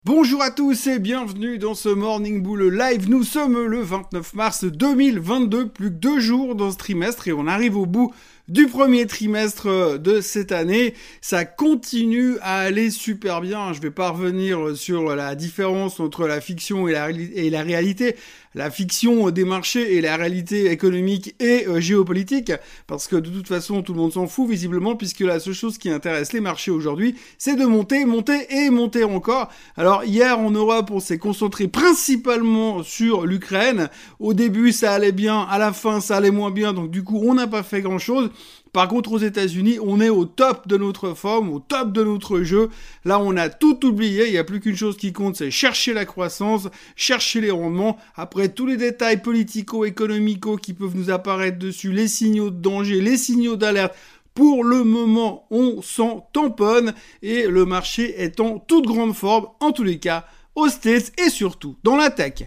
Bonjour à tous et bienvenue dans ce Morning Bull Live. Nous sommes le 29 mars 2022, plus que 2 jours dans ce trimestre et on arrive au bout du premier trimestre de cette année. Ça continue à aller super bien. Je vais pas revenir sur la différence entre la fiction et la réalité. La fiction des marchés et la réalité économique et géopolitique, parce que de toute façon tout le monde s'en fout visiblement, puisque la seule chose qui intéresse les marchés aujourd'hui, c'est de monter, monter et monter encore. Alors hier en Europe, on s'est concentré principalement sur l'Ukraine. Au début ça allait bien, à la fin ça allait moins bien, donc du coup on n'a pas fait grand chose. Par contre, aux États-Unis, on est au top de notre forme, au top de notre jeu. Là, on a tout oublié. Il n'y a plus qu'une chose qui compte, c'est chercher la croissance, chercher les rendements. Après, tous les détails politico-économico qui peuvent nous apparaître dessus, les signaux de danger, les signaux d'alerte, pour le moment, on s'en tamponne et le marché est en toute grande forme, en tous les cas, aux States et surtout dans la tech.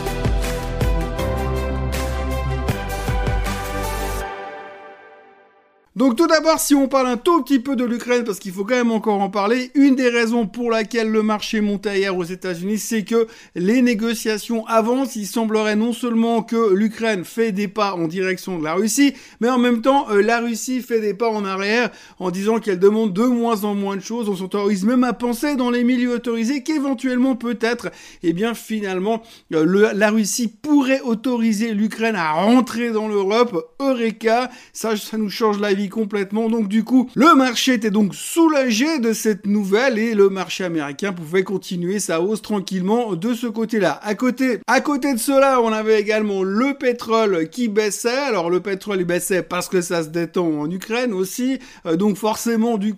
Donc tout d'abord, si on parle un tout petit peu de l'Ukraine, parce qu'il faut quand même encore en parler, une des raisons pour laquelle le marché montait hier aux États-Unis, c'est que les négociations avancent. Il semblerait non seulement que l'Ukraine fait des pas en direction de la Russie, mais en même temps, la Russie fait des pas en arrière en disant qu'elle demande de moins en moins de choses. On s'autorise même à penser dans les milieux autorisés qu'éventuellement peut-être, eh bien finalement, la Russie pourrait autoriser l'Ukraine à rentrer dans l'Europe. Eureka, ça nous change la vie complètement. Donc du coup, le marché était donc soulagé de cette nouvelle et le marché américain pouvait continuer sa hausse tranquillement de ce côté-là. À côté de cela, on avait également le pétrole qui baissait. Alors le pétrole il baissait parce que ça se détend en Ukraine aussi. Donc forcément, il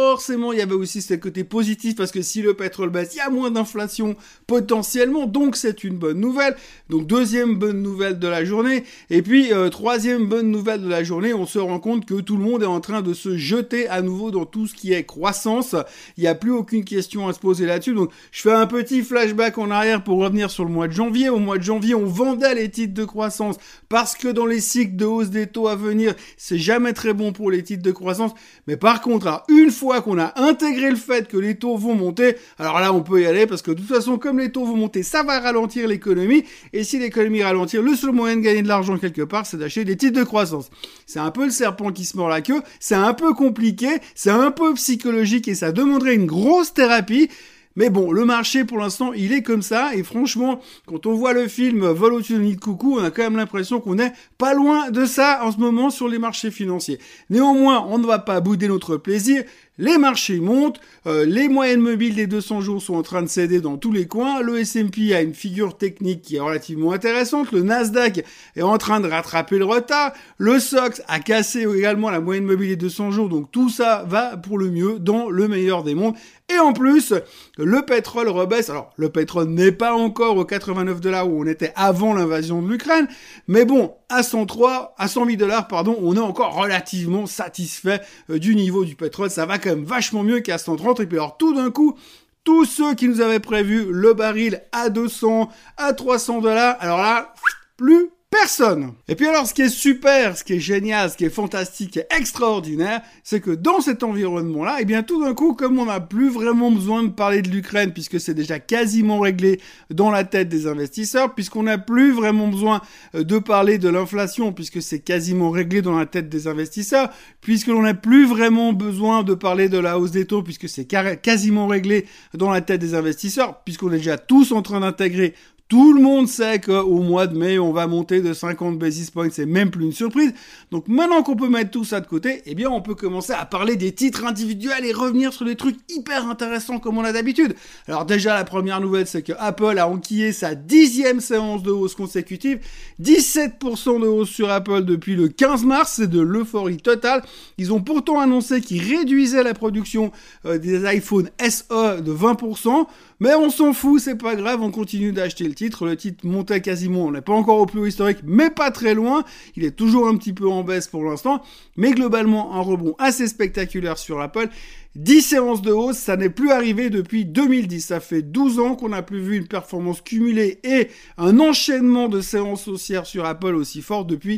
y avait aussi ce côté positif parce que si le pétrole baisse, il y a moins d'inflation potentiellement. Donc c'est une bonne nouvelle. Donc deuxième bonne nouvelle de la journée. Et puis troisième bonne nouvelle de la journée, on se rend compte que tout le monde est en train de se jeter à nouveau dans tout ce qui est croissance. Il n'y a plus aucune question à se poser là-dessus. Donc, je fais un petit flashback en arrière pour revenir sur le mois de janvier. Au mois de janvier, on vendait les titres de croissance parce que dans les cycles de hausse des taux à venir, c'est jamais très bon pour les titres de croissance. Mais par contre, une fois qu'on a intégré le fait que les taux vont monter, alors là, on peut y aller parce que de toute façon, comme les taux vont monter, ça va ralentir l'économie. Et si l'économie ralentit, le seul moyen de gagner de l'argent quelque part, c'est d'acheter des titres de croissance. C'est un peu le serpent qui se mord la queue, c'est un peu compliqué, c'est un peu psychologique et ça demanderait une grosse thérapie. Mais bon, le marché, pour l'instant, il est comme ça. Et franchement, quand on voit le film Vol au-dessus de nid de coucou, on a quand même l'impression qu'on est pas loin de ça en ce moment sur les marchés financiers. Néanmoins, on ne va pas bouder notre plaisir. Les marchés montent, les moyennes mobiles des 200 jours sont en train de céder dans tous les coins, le S&P a une figure technique qui est relativement intéressante, le Nasdaq est en train de rattraper le retard, le SOX a cassé également la moyenne mobile des 200 jours, donc tout ça va pour le mieux dans le meilleur des mondes. Et en plus, le pétrole rebaisse. Alors, le pétrole n'est pas encore aux $89 où on était avant l'invasion de l'Ukraine, mais bon, à 103, à 100 000 $, on est encore relativement satisfait du niveau du pétrole. Ça va quand même vachement mieux qu'à 130. Et puis alors, tout d'un coup, tous ceux qui nous avaient prévu le baril à 200, à 300 $, alors là, plus personne. Et puis alors, ce qui est super, ce qui est génial, ce qui est fantastique et extraordinaire, c'est que dans cet environnement-là, eh bien tout d'un coup, comme on n'a plus vraiment besoin de parler de l'Ukraine, puisque c'est déjà quasiment réglé dans la tête des investisseurs, puisqu'on n'a plus vraiment besoin de parler de l'inflation, puisque c'est quasiment réglé dans la tête des investisseurs, puisque l'on n'a plus vraiment besoin de parler de la hausse des taux, puisque c'est quasiment réglé dans la tête des investisseurs, puisqu'on est déjà tous en train d'intégrer. Tout le monde sait qu'au mois de mai, on va monter de 50 basis points, c'est même plus une surprise. Donc maintenant qu'on peut mettre tout ça de côté, eh bien on peut commencer à parler des titres individuels et revenir sur des trucs hyper intéressants comme on a d'habitude. Alors déjà, la première nouvelle, c'est que Apple a enquillé sa 10e séance de hausse consécutive, 17% de hausse sur Apple depuis le 15 mars, c'est de l'euphorie totale. Ils ont pourtant annoncé qu'ils réduisaient la production des iPhone SE de 20%, mais on s'en fout, c'est pas grave, on continue d'acheter le titre. Le titre montait quasiment, on n'est pas encore au plus haut historique, mais pas très loin. Il est toujours un petit peu en baisse pour l'instant, mais globalement un rebond assez spectaculaire sur Apple. 10 séances de hausse, ça n'est plus arrivé depuis 2010. Ça fait 12 ans qu'on n'a plus vu une performance cumulée et un enchaînement de séances haussières sur Apple aussi fort depuis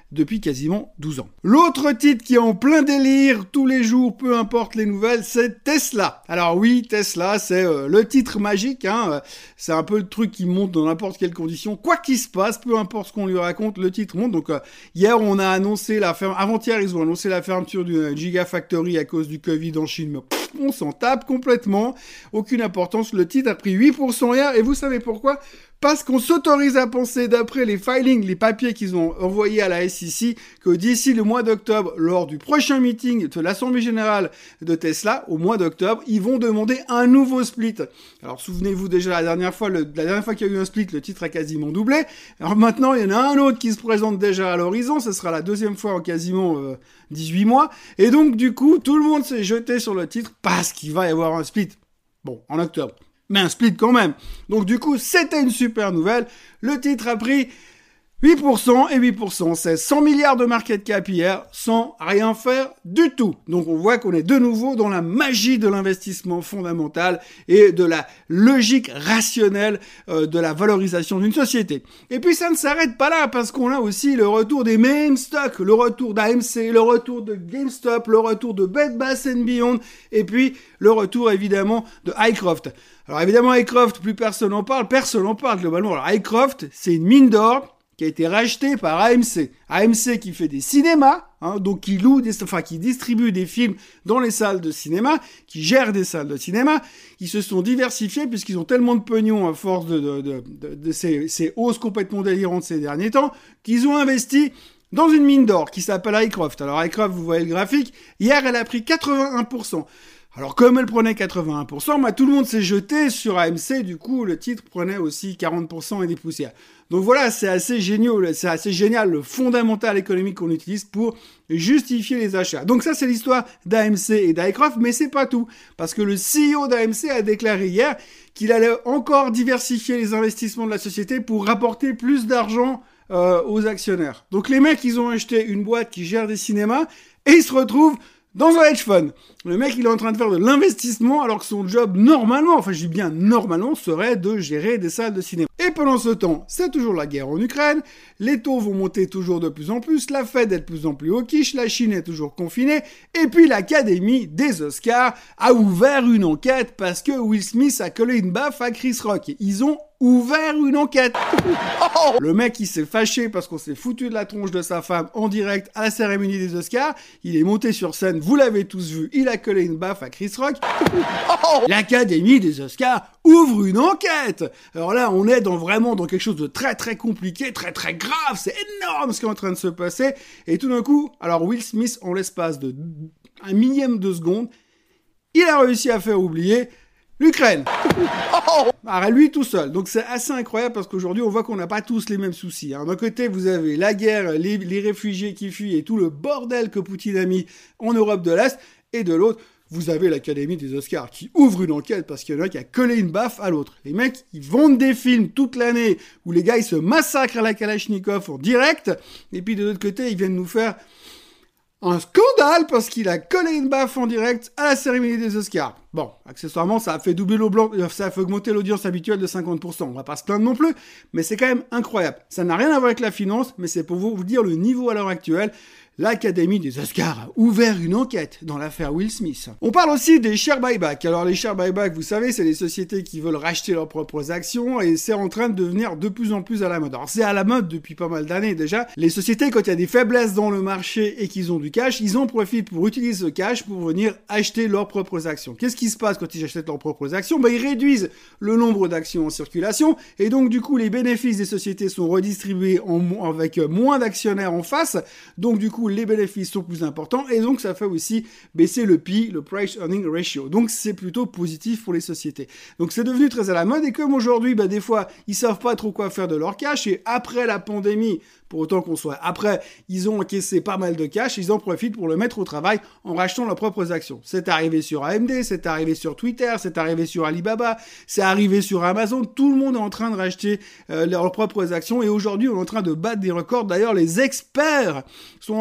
depuis quasiment 12 ans. L'autre titre qui est en plein délire tous les jours, peu importe les nouvelles, c'est Tesla. Alors oui, Tesla, c'est le titre magique, hein. C'est un peu le truc qui monte dans n'importe quelle condition. Quoi qu'il se passe, peu importe ce qu'on lui raconte, le titre monte. Donc hier, on a annoncé avant-hier, ils ont annoncé la fermeture du Gigafactory à cause du Covid en Chine. Mais on s'en tape complètement. Aucune importance. Le titre a pris 8% hier. Et vous savez pourquoi ? Parce qu'on s'autorise à penser, d'après les filings, les papiers qu'ils ont envoyés à la SEC, que d'ici le mois d'octobre, lors du prochain meeting de l'Assemblée Générale de Tesla, au mois d'octobre, ils vont demander un nouveau split. Alors, souvenez-vous déjà, la dernière fois qu'il y a eu un split, le titre a quasiment doublé. Alors maintenant, il y en a un autre qui se présente déjà à l'horizon. Ce sera la deuxième fois en quasiment 18 mois. Et donc, du coup, tout le monde s'est jeté sur le titre parce qu'il va y avoir un split. Bon, en octobre. Mais un split quand même. Donc du coup, c'était une super nouvelle. Le titre a pris 8% et 8%. C'est 100 milliards de market cap hier sans rien faire du tout. Donc on voit qu'on est de nouveau dans la magie de l'investissement fondamental et de la logique rationnelle de la valorisation d'une société. Et puis ça ne s'arrête pas là parce qu'on a aussi le retour des main stocks, le retour d'AMC, le retour de GameStop, le retour de Bed Bath & Beyond et puis le retour évidemment de Hycroft. Alors évidemment, Hycroft, plus personne n'en parle globalement. Alors Hycroft, c'est une mine d'or qui a été rachetée par AMC. AMC qui fait des cinémas, hein, donc qui distribue des films dans les salles de cinéma, qui gère des salles de cinéma, qui se sont diversifiés puisqu'ils ont tellement de pognon à force de ces hausses complètement délirantes ces derniers temps, qu'ils ont investi dans une mine d'or qui s'appelle Hycroft. Alors Hycroft, vous voyez le graphique, hier elle a pris 81%. Alors comme elle prenait 81%, tout le monde s'est jeté sur AMC, du coup le titre prenait aussi 40% et des poussières. Donc voilà, c'est assez génial le fondamental économique qu'on utilise pour justifier les achats. Donc ça c'est l'histoire d'AMC et d'Hycroft, mais c'est pas tout. Parce que le CEO d'AMC a déclaré hier qu'il allait encore diversifier les investissements de la société pour rapporter plus d'argent aux actionnaires. Donc les mecs, ils ont acheté une boîte qui gère des cinémas et ils se retrouvent dans un hedge fund. Le mec, il est en train de faire de l'investissement alors que son job, normalement, enfin je dis bien normalement, serait de gérer des salles de cinéma. Et pendant ce temps, c'est toujours la guerre en Ukraine, les taux vont monter toujours de plus en plus, la Fed est de plus en plus au quiche, la Chine est toujours confinée, et puis l'Académie des Oscars a ouvert une enquête parce que Will Smith a collé une baffe à Chris Rock. Ils ont ouvert une enquête. Le mec, il s'est fâché parce qu'on s'est foutu de la tronche de sa femme en direct à la cérémonie des Oscars. Il est monté sur scène, vous l'avez tous vu, il a collé une baffe à Chris Rock. L'Académie des Oscars ouvre une enquête. Alors là, on est vraiment dans quelque chose de très très compliqué, très très grave. C'est énorme ce qui est en train de se passer. Et tout d'un coup, alors Will Smith, en l'espace de 1 millième de seconde, il a réussi à faire oublier l'Ukraine. Alors, lui tout seul. Donc c'est assez incroyable parce qu'aujourd'hui on voit qu'on n'a pas tous les mêmes soucis. D'un côté vous avez la guerre, les réfugiés qui fuient et tout le bordel que Poutine a mis en Europe de l'Est. Et de l'autre, vous avez l'Académie des Oscars qui ouvre une enquête parce qu'il y en a qui a collé une baffe à l'autre. Les mecs, ils vendent des films toute l'année où les gars ils se massacrent à la Kalachnikov en direct. Et puis de l'autre côté, ils viennent nous faire un scandale parce qu'il a collé une baffe en direct à la cérémonie des Oscars. Bon, accessoirement, ça a fait ça a fait augmenter l'audience habituelle de 50%. On va pas se plaindre non plus, mais c'est quand même incroyable. Ça n'a rien à voir avec la finance, mais c'est pour vous dire le niveau à l'heure actuelle. L'Académie des Oscars a ouvert une enquête dans l'affaire Will Smith. On parle aussi des share buyback. Alors les share buyback, vous savez, c'est les sociétés qui veulent racheter leurs propres actions et c'est en train de devenir de plus en plus à la mode. Alors c'est à la mode depuis pas mal d'années déjà. Les sociétés, quand il y a des faiblesses dans le marché et qu'ils ont du cash, ils en profitent pour utiliser ce cash pour venir acheter leurs propres actions. Qu'est-ce qui se passe quand ils achètent leurs propres actions ? Ils réduisent le nombre d'actions en circulation et donc du coup les bénéfices des sociétés sont redistribués avec moins d'actionnaires en face. Donc du coup les bénéfices sont plus importants et donc ça fait aussi baisser le PE, le Price Earning Ratio. Donc c'est plutôt positif pour les sociétés. Donc c'est devenu très à la mode et comme aujourd'hui, des fois, ils savent pas trop quoi faire de leur cash et après la pandémie, pour autant qu'on soit après, ils ont encaissé pas mal de cash, ils en profitent pour le mettre au travail en rachetant leurs propres actions. C'est arrivé sur AMD, c'est arrivé sur Twitter, c'est arrivé sur Alibaba, c'est arrivé sur Amazon, tout le monde est en train de racheter leurs propres actions et aujourd'hui on est en train de battre des records. D'ailleurs les experts sont en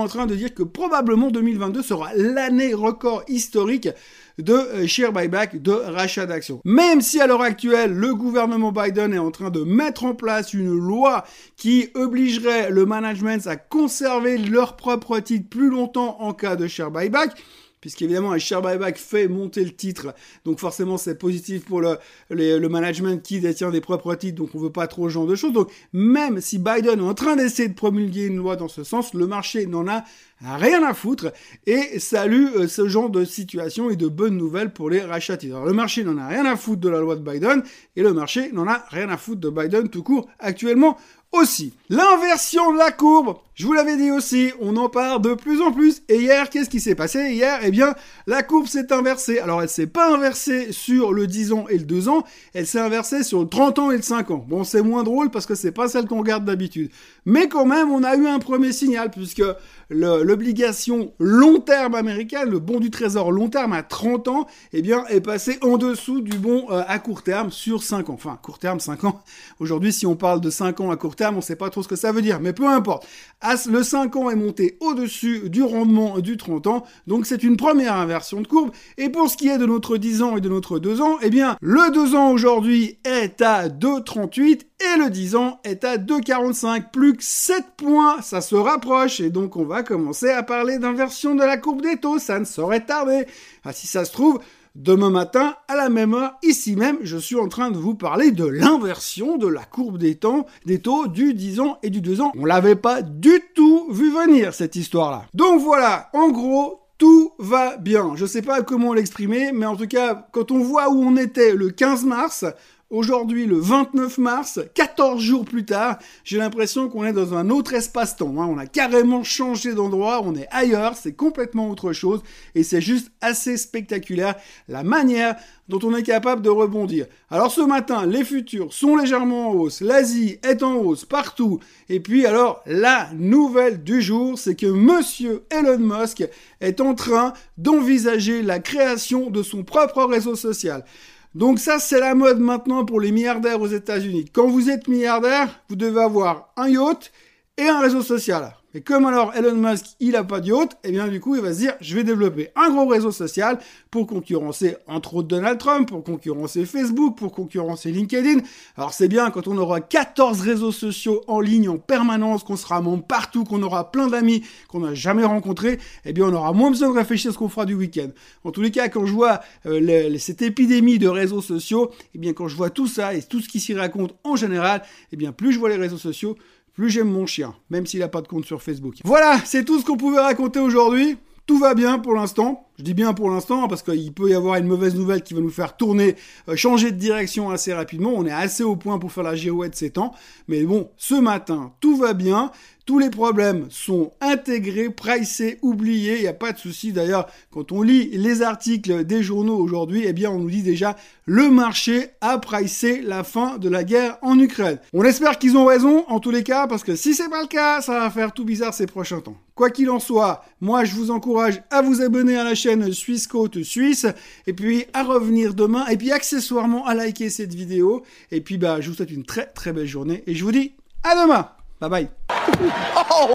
en train de dire que probablement 2022 sera l'année record historique de share buyback, de rachat d'actions. Même si à l'heure actuelle, le gouvernement Biden est en train de mettre en place une loi qui obligerait le management à conserver leurs propres titres plus longtemps en cas de share buyback, puisqu'évidemment un share buyback fait monter le titre, donc forcément c'est positif pour le management qui détient des propres titres, donc on veut pas trop ce genre de choses. Donc même si Biden est en train d'essayer de promulguer une loi dans ce sens, le marché n'en a rien à foutre et salue ce genre de situation et de bonnes nouvelles pour les rachats titres. Alors le marché n'en a rien à foutre de la loi de Biden et le marché n'en a rien à foutre de Biden tout court actuellement aussi. L'inversion de la courbe, je vous l'avais dit aussi, on en parle de plus en plus. Et hier, qu'est-ce qui s'est passé? Hier, eh bien, la courbe s'est inversée. Alors, elle s'est pas inversée sur le 10 ans et le 2 ans, elle s'est inversée sur le 30 ans et le 5 ans. Bon, c'est moins drôle parce que c'est pas celle qu'on regarde d'habitude. Mais quand même, on a eu un premier signal puisque l'obligation long terme américaine, le bon du trésor long terme à 30 ans, eh bien, est passé en dessous du bon à court terme sur 5 ans. Enfin, court terme, 5 ans. Aujourd'hui, si on parle de 5 ans à court terme, on sait pas trop ce que ça veut dire, mais peu importe. Le 5 ans est monté au-dessus du rendement du 30 ans, donc c'est une première inversion de courbe. Et pour ce qui est de notre 10 ans et de notre 2 ans, eh bien, le 2 ans aujourd'hui est à 2,38 et le 10 ans est à 2,45. Plus que 7 points, ça se rapproche, et donc on va commencer à parler d'inversion de la courbe des taux, ça ne saurait tarder. Ah, si ça se trouve, demain matin, à la même heure, ici même, je suis en train de vous parler de l'inversion de la courbe des taux du 10 ans et du 2 ans. On l'avait pas du tout vu venir, cette histoire-là. Donc voilà, en gros, tout va bien. Je sais pas comment l'exprimer, mais en tout cas, quand on voit où on était le 15 mars, aujourd'hui, le 29 mars, 14 jours plus tard, j'ai l'impression qu'on est dans un autre espace-temps. On a carrément changé d'endroit, on est ailleurs, c'est complètement autre chose, et c'est juste assez spectaculaire la manière dont on est capable de rebondir. Alors ce matin, les futurs sont légèrement en hausse, l'Asie est en hausse partout, et puis alors, la nouvelle du jour, c'est que monsieur Elon Musk est en train d'envisager la création de son propre réseau social. Donc ça, c'est la mode maintenant pour les milliardaires aux États-Unis. Quand vous êtes milliardaire, vous devez avoir un yacht et un réseau social. Et comme alors Elon Musk, il a pas de yacht, et bien du coup, il va se dire, je vais développer un gros réseau social pour concurrencer, entre autres, Donald Trump, pour concurrencer Facebook, pour concurrencer LinkedIn. Alors c'est bien quand on aura 14 réseaux sociaux en ligne en permanence, qu'on sera membre partout, qu'on aura plein d'amis qu'on n'a jamais rencontrés, eh bien on aura moins besoin de réfléchir à ce qu'on fera du week-end. En tous les cas, quand je vois cette épidémie de réseaux sociaux, eh bien quand je vois tout ça et tout ce qui s'y raconte en général, eh bien plus je vois les réseaux sociaux, plus j'aime mon chien, même s'il n'a pas de compte sur Facebook. Voilà, c'est tout ce qu'on pouvait raconter aujourd'hui. Tout va bien pour l'instant. Je dis bien pour l'instant parce qu'il peut y avoir une mauvaise nouvelle qui va nous faire tourner, changer de direction assez rapidement. On est assez au point pour faire la girouette ces temps. Mais bon, ce matin, tout va bien. Tous les problèmes sont intégrés, pricés, oubliés. Il n'y a pas de souci. D'ailleurs, quand on lit les articles des journaux aujourd'hui, eh bien, on nous dit déjà le marché a pricé la fin de la guerre en Ukraine. On espère qu'ils ont raison, en tous les cas, parce que si c'est pas le cas, ça va faire tout bizarre ces prochains temps. Quoi qu'il en soit, moi, je vous encourage à vous abonner à la chaîne Suisse Côte Suisse, et puis à revenir demain, et puis accessoirement à liker cette vidéo. Et puis, je vous souhaite une très très belle journée, et je vous dis à demain. Bye bye.